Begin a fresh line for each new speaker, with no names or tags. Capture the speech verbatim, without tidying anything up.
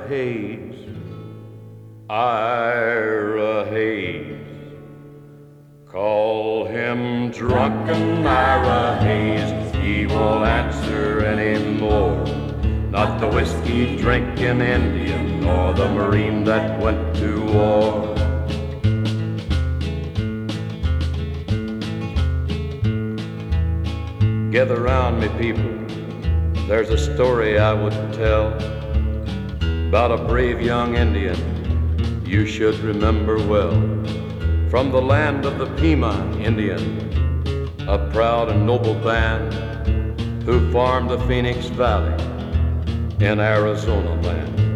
Hayes, Ira Hayes. Call him drunken Ira Hayes, he won't answer anymore. Not the whiskey drinking Indian, nor the Marine that went to war. Gather round me, people, there's a story I would tell about a brave young Indian you should remember well. From the land of the Pima Indian, a proud and noble band who farmed the Phoenix Valley in Arizona land.